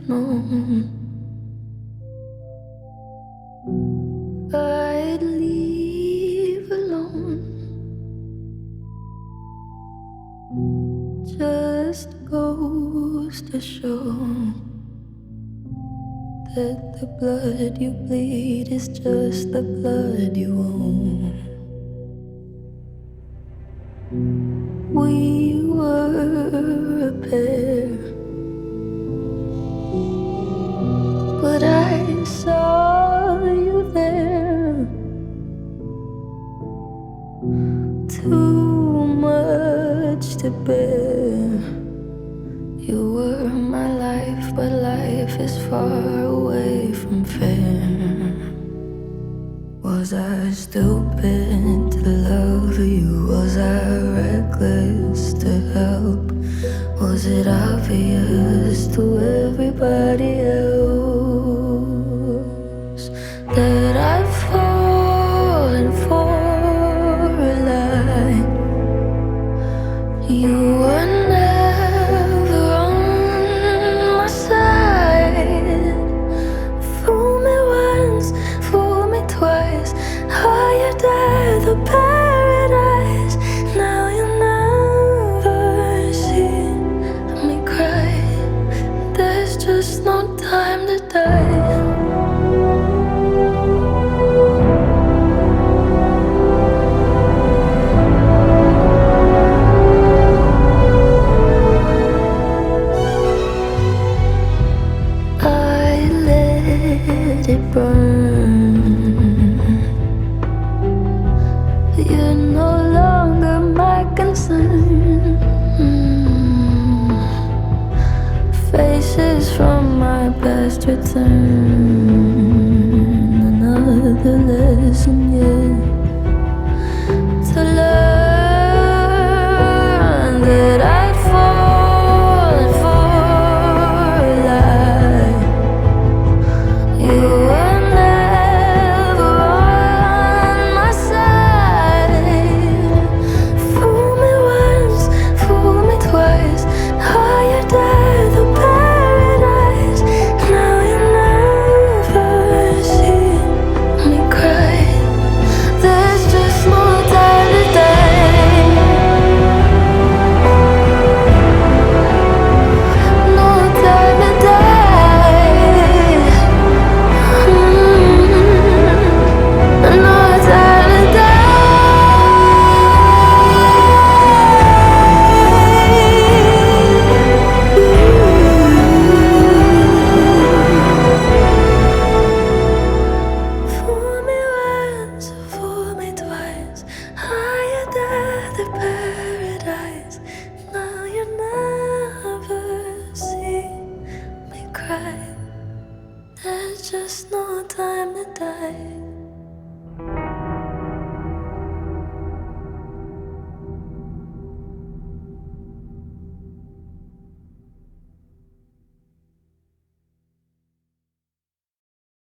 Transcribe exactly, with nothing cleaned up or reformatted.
known I'd leave alone. Just goes to show that the blood you bleed is just the blood you own. We were a pair, but I saw you there. Too much to bear. You were my life, but life is far away from fair. Was I stupid to love you? Was I reckless to help? Was it obvious to everybody else that I've fallen for a lie? You were never on my side. Fool me once, fool me twice. Higher than the paradise. Now you never see me cry. There's just no time to die. It burn. You're no longer my concern. Mm. Faces from my past return. Another lesson yet to learn that I'd fallen for a lie. You were never on my side. Fool me once, fool me twice. Higher than the paradise. Now you never see me cry. There's just no time to die. No time to die. There's just no time to die.